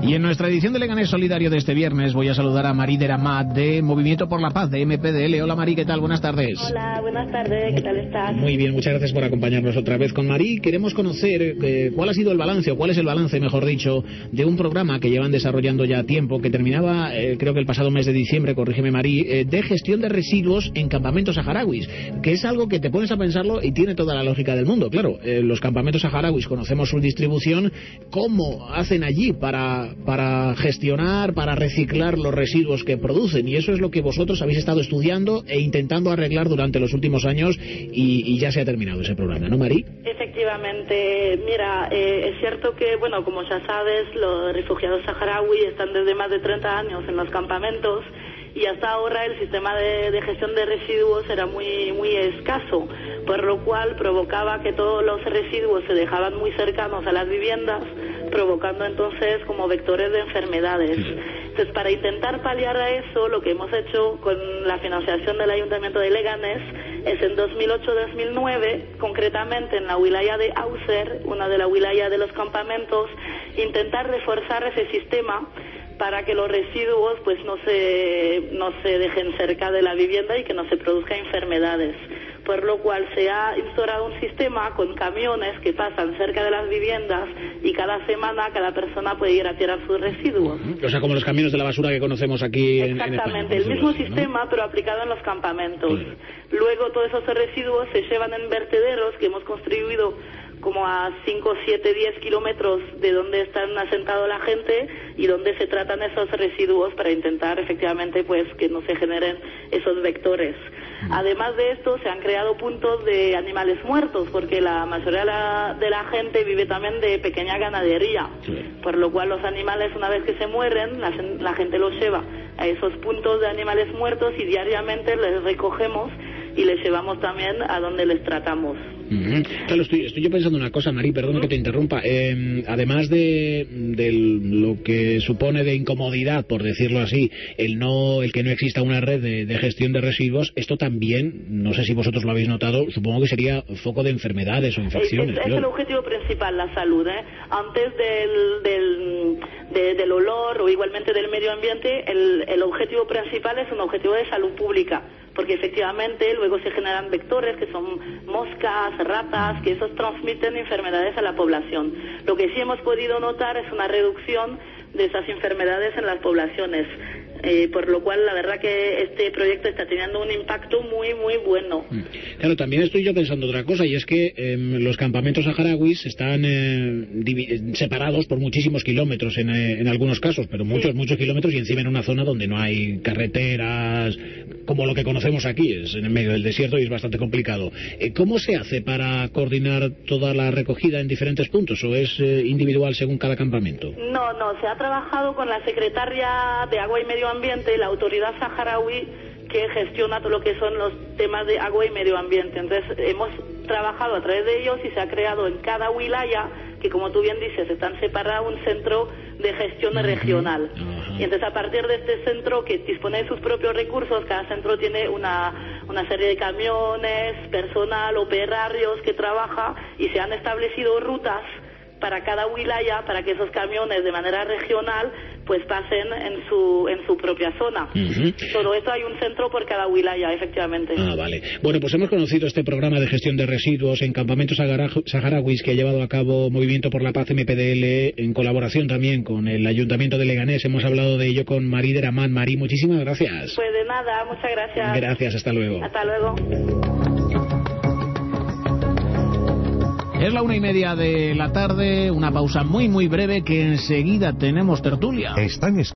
Y en nuestra edición de Leganés Solidario de este viernes voy a saludar a Marí Deramat de Movimiento por la Paz, de MPDL. Hola Marí, ¿qué tal? Buenas tardes. Hola, buenas tardes, ¿qué tal estás? Muy bien, muchas gracias por acompañarnos otra vez. Con Marí queremos conocer cuál ha sido el balance, o cuál es el balance, mejor dicho, de un programa que llevan desarrollando ya tiempo, que terminaba, creo que el pasado mes de diciembre, corrígeme Marí, de gestión de residuos en campamentos saharauis, que es algo que te pones a pensarlo y tiene toda la lógica del mundo. Claro, los campamentos saharauis conocemos su distribución. ¿Cómo hacen allí para gestionar, para reciclar los residuos que producen? Y eso es lo que vosotros habéis estado estudiando e intentando arreglar durante los últimos años, y ya se ha terminado ese programa, ¿no, Marí? Efectivamente, mira, es cierto que, bueno, como ya sabes, los refugiados saharauis están desde más de 30 años en los campamentos, y hasta ahora el sistema de gestión de residuos era muy escaso, por lo cual provocaba que todos los residuos se dejaban muy cercanos a las viviendas, provocando entonces como vectores de enfermedades. Entonces, para intentar paliar a eso, lo que hemos hecho con la financiación del Ayuntamiento de Leganés es en 2008-2009, concretamente en la wilaya de Auser, una de las wilayas de los campamentos, intentar reforzar ese sistema para que los residuos pues no se dejen cerca de la vivienda y que no se produzcan enfermedades. Por lo cual se ha instaurado un sistema con camiones que pasan cerca de las viviendas y cada semana cada persona puede ir a tirar sus residuos. O sea, como los camiones de la basura que conocemos aquí en España. Exactamente, el mismo sistema, ¿no? Pero aplicado en los campamentos. Luego todos esos residuos se llevan en vertederos que hemos construido como a 5, 7, 10 kilómetros de donde están asentados la gente y donde se tratan esos residuos para intentar efectivamente pues que no se generen esos vectores. Además de esto se han creado puntos de animales muertos, porque la mayoría de la gente vive también de pequeña ganadería, por lo cual los animales, una vez que se mueren, la gente los lleva a esos puntos de animales muertos y diariamente les recogemos y les llevamos también a donde les tratamos. Claro, estoy yo pensando una cosa, Marí, perdona que te interrumpa. Además de lo que supone de incomodidad, por decirlo así, el que no exista una red de gestión de residuos, esto también, no sé si vosotros lo habéis notado, supongo que sería foco de enfermedades o infecciones. Es el objetivo principal, la salud, ¿eh? Antes del olor o igualmente del medio ambiente, el objetivo principal es un objetivo de salud pública, porque efectivamente luego se generan vectores que son moscas, ratas, que esos transmiten enfermedades a la población. Lo que sí hemos podido notar es una reducción de esas enfermedades en las poblaciones, por lo cual la verdad que este proyecto está teniendo un impacto muy bueno. Claro, también estoy yo pensando otra cosa, y es que los campamentos saharauis están separados por muchísimos kilómetros en algunos casos, pero muchos kilómetros, y encima en una zona donde no hay carreteras como lo que conocemos aquí, es en el medio del desierto y es bastante complicado. ¿Cómo se hace para coordinar toda la recogida en diferentes puntos, o es individual según cada campamento? No, se ha trabajado con la Secretaria de Agua y Medio Ambiente, la autoridad saharaui que gestiona todo lo que son los temas de agua y medio ambiente. Entonces hemos trabajado a través de ellos y se ha creado en cada wilaya, que como tú bien dices, están separados, un centro de gestión regional. Y entonces a partir de este centro, que dispone de sus propios recursos, cada centro tiene una serie de camiones, personal, operarios que trabaja, y se han establecido rutas para cada wilaya, para que esos camiones de manera regional pues pasen en su propia zona. Todo esto hay un centro por cada wilaya, efectivamente. Vale. Bueno, pues hemos conocido este programa de gestión de residuos en campamentos saharauis que ha llevado a cabo Movimiento por la Paz, MPDL, en colaboración también con el Ayuntamiento de Leganés. Hemos hablado de ello con Marí Deramat. Marí, muchísimas gracias. Pues de nada, muchas gracias. Gracias, hasta luego. Hasta luego. Es la 1:30 de la tarde, una pausa muy breve, que enseguida tenemos tertulia.